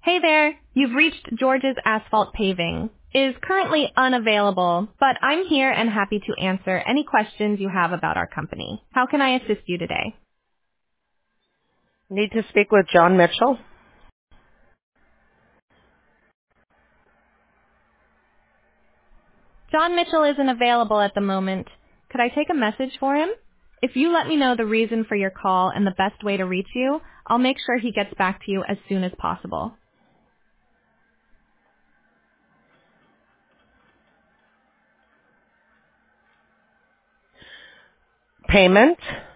Hey there, you've reached George's Asphalt Paving. Is currently unavailable, but I'm here and happy to answer any questions you have about our company. How can I assist you today? Need to speak with John Mitchell. John Mitchell isn't available at the moment. Could I take a message for him? If you let me know the reason for your call and the best way to reach you, I'll make sure he gets back to you as soon as possible. Payment.